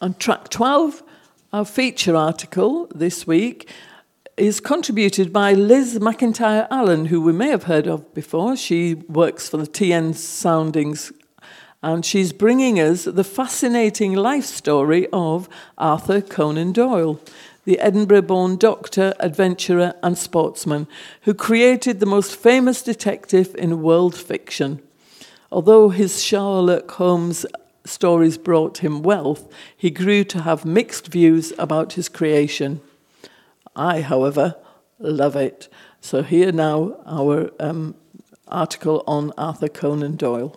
On track 12, our feature article this week is contributed by Liz McIntyre-Allen, who we may have heard of before. She works for the TN Soundings, and she's bringing us the fascinating life story of Arthur Conan Doyle, the Edinburgh-born doctor, adventurer and sportsman who created the most famous detective in world fiction. Although his Sherlock Holmes stories brought him wealth, he grew to have mixed views about his creation. I, however, love it. So here now our article on Arthur Conan Doyle.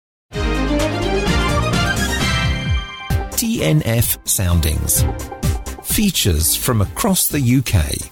TNF Soundings. Features from across the UK.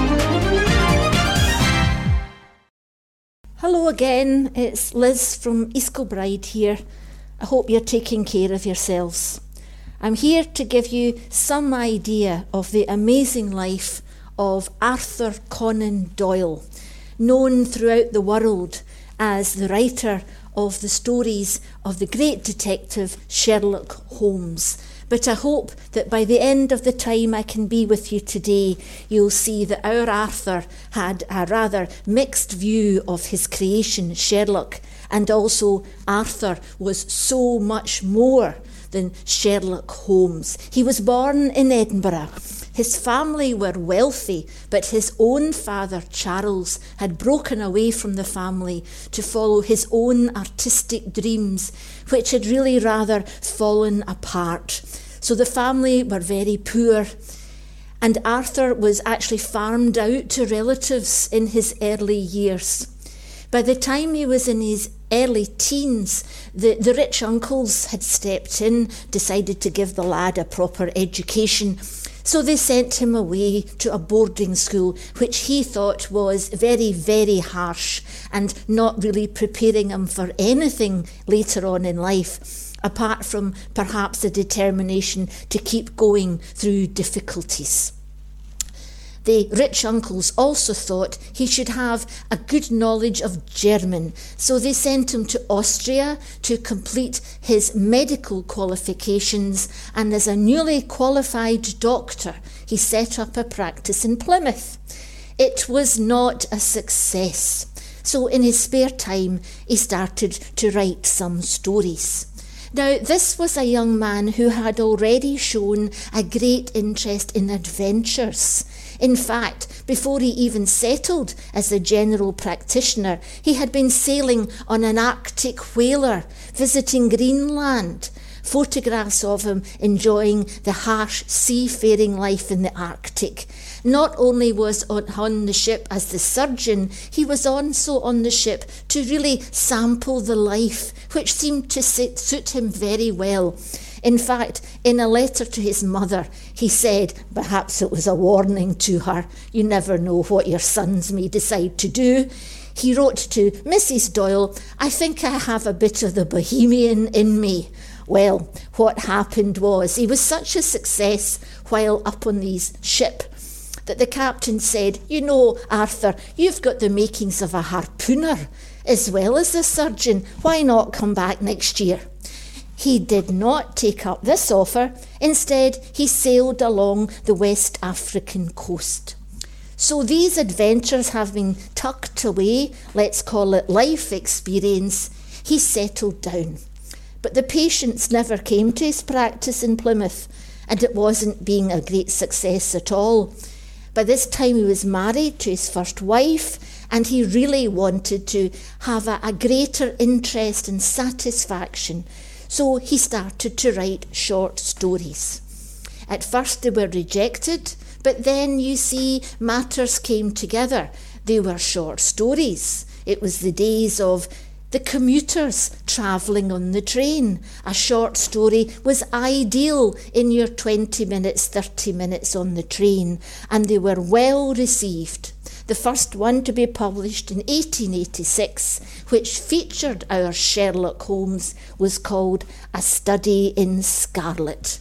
Hello again, it's Liz from East Kilbride here. I hope you're taking care of yourselves. I'm here to give you some idea of the amazing life of Arthur Conan Doyle, known throughout the world as the writer of the stories of the great detective Sherlock Holmes. But I hope that by the end of the time I can be with you today, you'll see that our Arthur had a rather mixed view of his creation, Sherlock, and also Arthur was so much more than Sherlock Holmes. He was born in Edinburgh. His family were wealthy, but his own father, Charles, had broken away from the family to follow his own artistic dreams, which had really rather fallen apart. So the family were very poor, and Arthur was actually farmed out to relatives in his early years. By the time he was in his early teens, the rich uncles had stepped in, decided to give the lad a proper education. So they sent him away to a boarding school, which he thought was very, very harsh and not really preparing him for anything later on in life, apart from perhaps a determination to keep going through difficulties. The rich uncles also thought he should have a good knowledge of German, so they sent him to Austria to complete his medical qualifications, and as a newly qualified doctor, he set up a practice in Plymouth. It was not a success, so in his spare time, he started to write some stories. Now, this was a young man who had already shown a great interest in adventures. In fact, before he even settled as a general practitioner, he had been sailing on an Arctic whaler, visiting Greenland. Photographs of him enjoying the harsh seafaring life in the Arctic. Not only was on the ship as the surgeon, he was also on the ship to really sample the life, which seemed to suit him very well. In fact, in a letter to his mother, he said, perhaps it was a warning to her, you never know what your sons may decide to do. He wrote to Mrs. Doyle, I think I have a bit of the bohemian in me. Well, what happened was he was such a success while up on this ship that the captain said, you know, Arthur, you've got the makings of a harpooner as well as a surgeon. Why not come back next year? He did not take up this offer. Instead, he sailed along the West African coast. So these adventures have been tucked away, let's call it life experience. He settled down. But the patients never came to his practice in Plymouth, and it wasn't being a great success at all. By this time he was married to his first wife, and he really wanted to have a greater interest and satisfaction. So he started to write short stories. At first they were rejected, but then you see matters came together. They were short stories. It was the days of the commuters travelling on the train. A short story was ideal in your 20 minutes, 30 minutes on the train, and they were well received. The first one to be published in 1886, which featured our Sherlock Holmes, was called A Study in Scarlet.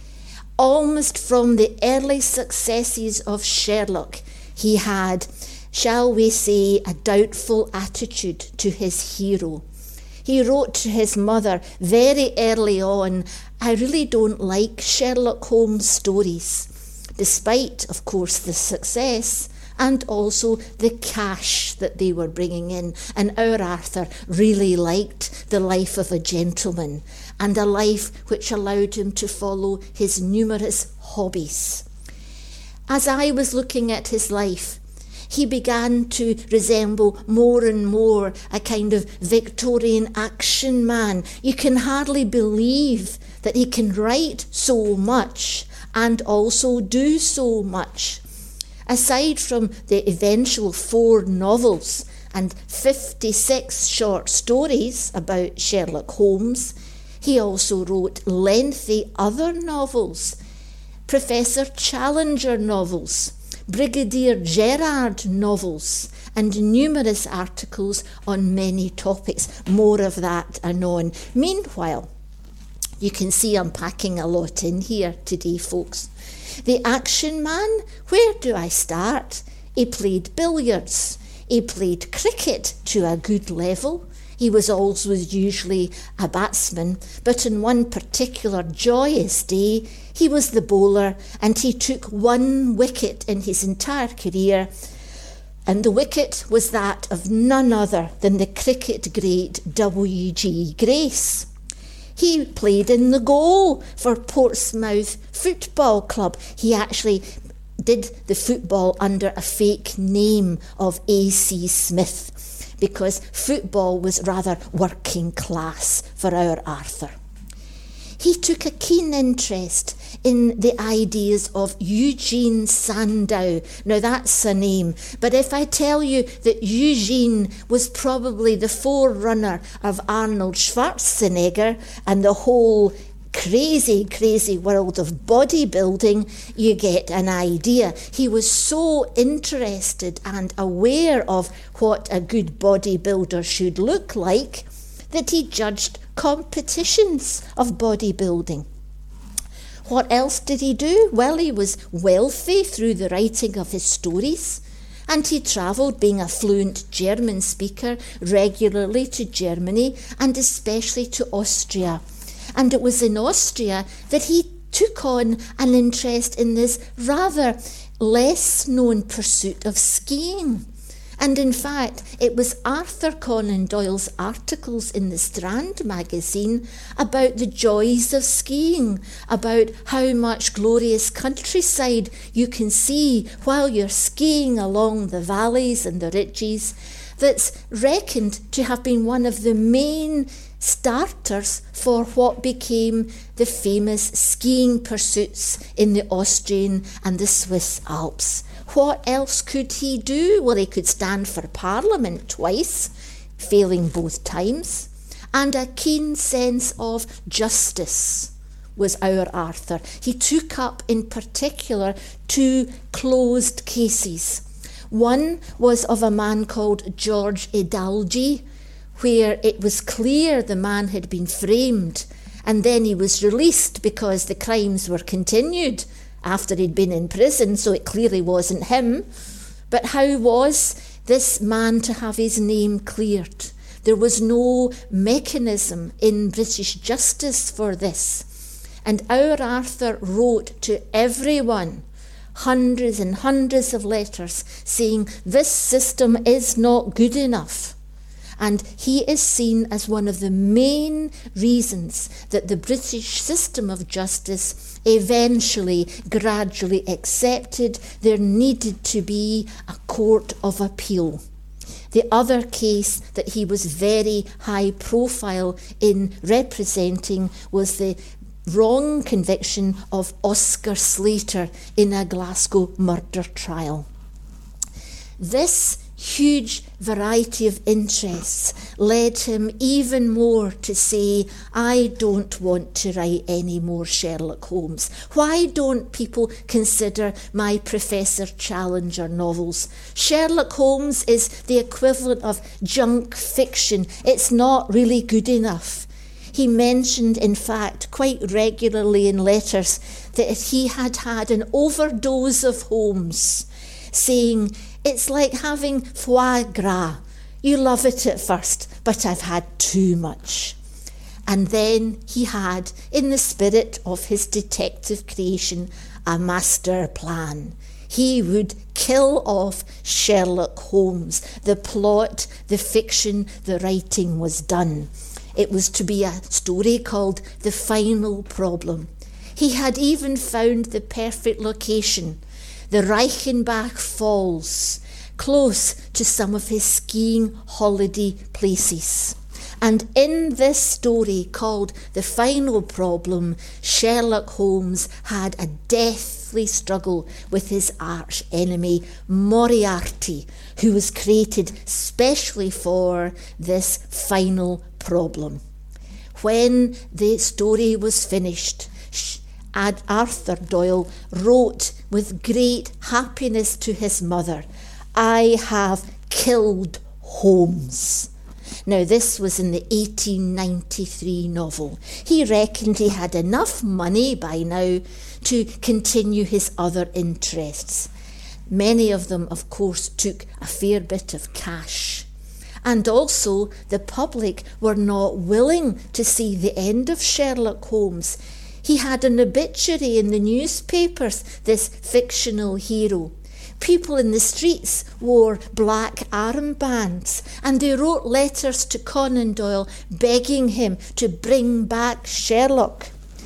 Almost from the early successes of Sherlock, he had, shall we say, a doubtful attitude to his hero. He wrote to his mother very early on, "I really don't like Sherlock Holmes stories," despite, of course, the success and also the cash that they were bringing in. And our Arthur really liked the life of a gentleman and a life which allowed him to follow his numerous hobbies. As I was looking at his life, he began to resemble more and more a kind of Victorian action man. You can hardly believe that he can write so much and also do so much. Aside from the eventual 4 novels and 56 short stories about Sherlock Holmes, he also wrote lengthy other novels, Professor Challenger novels, Brigadier Gerard novels, and numerous articles on many topics. More of that anon. Meanwhile, you can see I'm packing a lot in here today, folks. The action man, where do I start? He played billiards. He played cricket to a good level. He was always usually a batsman, but on one particular joyous day, he was the bowler and he took 1 wicket in his entire career, and the wicket was that of none other than the cricket great W.G. Grace. He played in the goal for Portsmouth Football Club. He actually did the football under a fake name of A.C. Smith, because football was rather working class for our Arthur. He took a keen interest in the ideas of Eugene Sandow. Now that's a name, but if I tell you that Eugene was probably the forerunner of Arnold Schwarzenegger and the whole crazy world of bodybuilding, you get an idea. He was so interested and aware of what a good bodybuilder should look like that he judged competitions of bodybuilding. What else did he do? Well, he was wealthy through the writing of his stories, and he travelled, being a fluent German speaker, regularly to Germany and especially to Austria. And it was in Austria that he took on an interest in this rather less known pursuit of skiing. And in fact, it was Arthur Conan Doyle's articles in the Strand magazine about the joys of skiing, about how much glorious countryside you can see while you're skiing along the valleys and the ridges, that's reckoned to have been one of the main starters for what became the famous skiing pursuits in the Austrian and the Swiss Alps. What else could he do? Well, he could stand for Parliament twice, failing both times, and a keen sense of justice was our Arthur. He took up in particular 2 closed cases. One was of a man called George Edalji, where it was clear the man had been framed, and then he was released because the crimes were continued after he'd been in prison, so it clearly wasn't him. But how was this man to have his name cleared? There was no mechanism in British justice for this. And our Arthur wrote to everyone hundreds and hundreds of letters saying this system is not good enough. And he is seen as one of the main reasons that the British system of justice eventually, gradually accepted there needed to be a court of appeal. The other case that he was very high profile in representing was the wrong conviction of Oscar Slater in a Glasgow murder trial. This huge variety of interests led him even more to say, I don't want to write any more Sherlock Holmes. Why don't people consider my Professor Challenger novels? Sherlock Holmes is the equivalent of junk fiction. It's not really good enough. He mentioned, in fact, quite regularly in letters that he had had an overdose of Holmes, saying, it's like having foie gras. You love it at first, but I've had too much. And then he had, in the spirit of his detective creation, a master plan. He would kill off Sherlock Holmes. The plot, the fiction, the writing was done. It was to be a story called The Final Problem. He had even found the perfect location, the Reichenbach Falls, close to some of his skiing holiday places. And in this story called The Final Problem, Sherlock Holmes had a deathly struggle with his arch enemy, Moriarty, who was created specially for this final problem. When the story was finished, Arthur Doyle wrote with great happiness to his mother, "I have killed Holmes." Now, this was in the 1893 novel. He reckoned he had enough money by now to continue his other interests. Many of them, of course, took a fair bit of cash. And also, the public were not willing to see the end of Sherlock Holmes. He had an obituary in the newspapers, this fictional hero. People in the streets wore black armbands, and they wrote letters to Conan Doyle begging him to bring back Sherlock.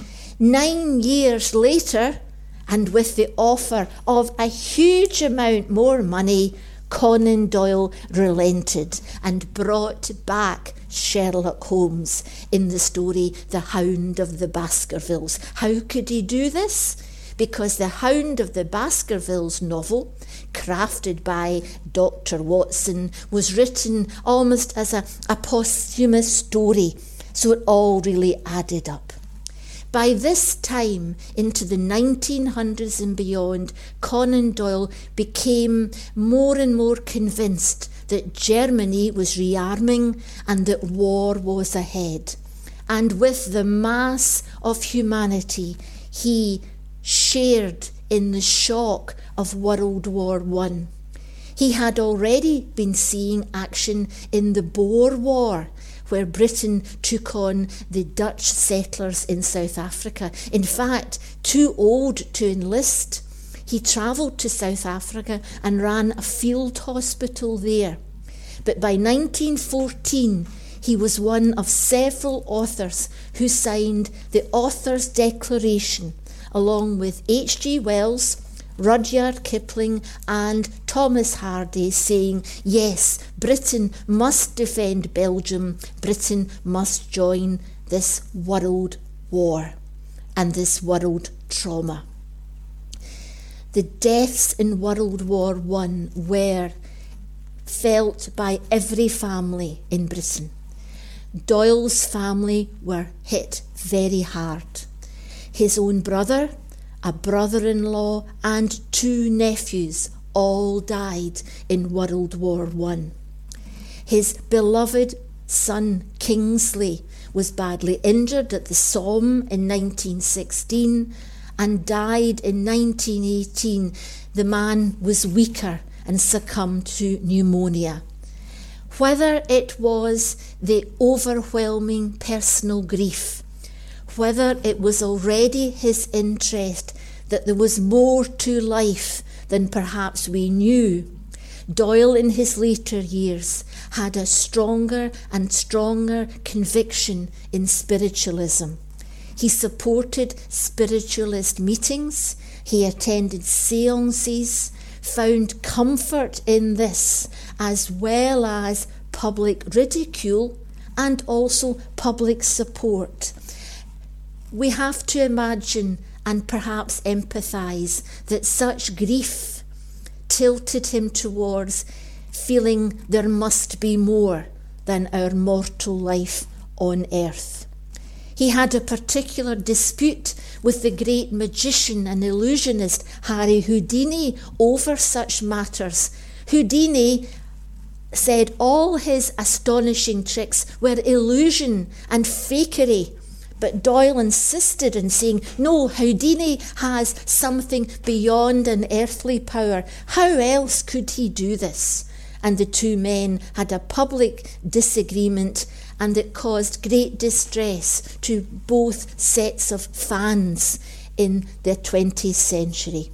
9 years later, and with the offer of a huge amount more money, Conan Doyle relented and brought back Sherlock Holmes in the story The Hound of the Baskervilles. How could he do this? Because The Hound of the Baskervilles novel, crafted by Dr. Watson, was written almost as a posthumous story, so it all really added up. By this time, into the 1900s and beyond, Conan Doyle became more and more convinced that Germany was rearming and that war was ahead. And with the mass of humanity, he shared in the shock of World War I. He had already been seeing action in the Boer War, where Britain took on the Dutch settlers in South Africa. In fact, too old to enlist, he travelled to South Africa and ran a field hospital there. But by 1914, he was one of several authors who signed the Author's Declaration, along with H.G. Wells, Rudyard Kipling and Thomas Hardy, saying, yes, Britain must defend Belgium, Britain must join this world war and this world trauma. The deaths in World War I were felt by every family in Britain. Doyle's family were hit very hard. His own brother, a brother-in-law and 2 nephews all died in World War I. His beloved son Kingsley was badly injured at the Somme in 1916 and died in 1918. The man was weaker and succumbed to pneumonia. Whether it was the overwhelming personal grief, whether it was already his interest that there was more to life than perhaps we knew, Doyle in his later years had a stronger and stronger conviction in spiritualism. He supported spiritualist meetings, he attended seances, found comfort in this, as well as public ridicule and also public support. We have to imagine and perhaps empathise that such grief tilted him towards feeling there must be more than our mortal life on earth. He had a particular dispute with the great magician and illusionist Harry Houdini over such matters. Houdini said all his astonishing tricks were illusion and fakery, but Doyle insisted in saying, no, Houdini has something beyond an earthly power. How else could he do this? and the two men had a public disagreement, and it caused great distress to both sets of fans in the 20th century.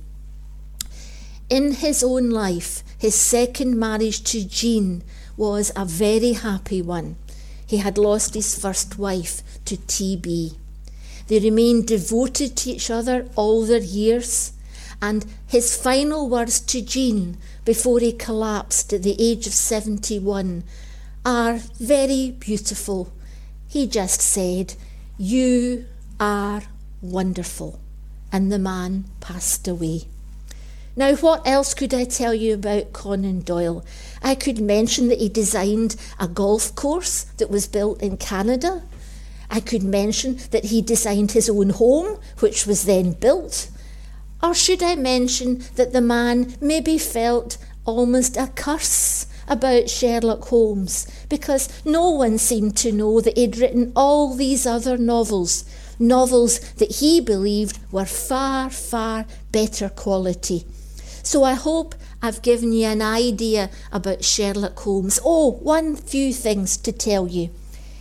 In his own life, his second marriage to Jean was a very happy one. He had lost his first wife to TB. They remained devoted to each other all their years, and his final words to Jean before he collapsed at the age of 71 are very beautiful. He just said, "You are wonderful," and the man passed away. Now, what else could I tell you about Conan Doyle? I could mention that he designed a golf course that was built in Canada. I could mention that he designed his own home, which was then built. Or should I mention that the man maybe felt almost a curse about Sherlock Holmes, because no one seemed to know that he'd written all these other novels that he believed were far, far better quality. So I hope I've given you an idea about Sherlock Holmes. Oh, one few things to tell you.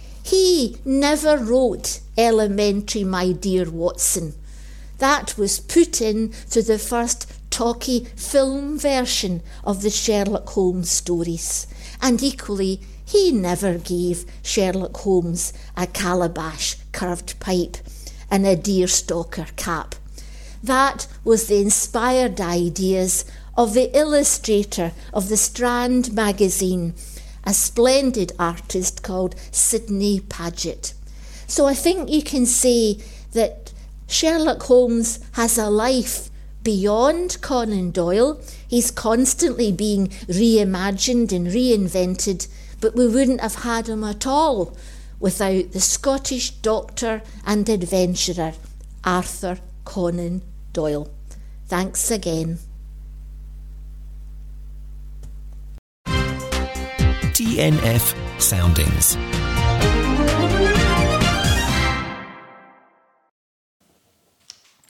He never wrote Elementary, My Dear Watson. That was put in to the first talkie film version of the Sherlock Holmes stories. And equally, he never gave Sherlock Holmes a calabash curved pipe and a deerstalker cap. That was the inspired ideas of the illustrator of the Strand magazine, a splendid artist called Sidney Paget. So I think you can say that Sherlock Holmes has a life beyond Conan Doyle. He's constantly being reimagined and reinvented, but we wouldn't have had him at all without the Scottish doctor and adventurer, Arthur Conan Doyle. Thanks again. DNF Soundings.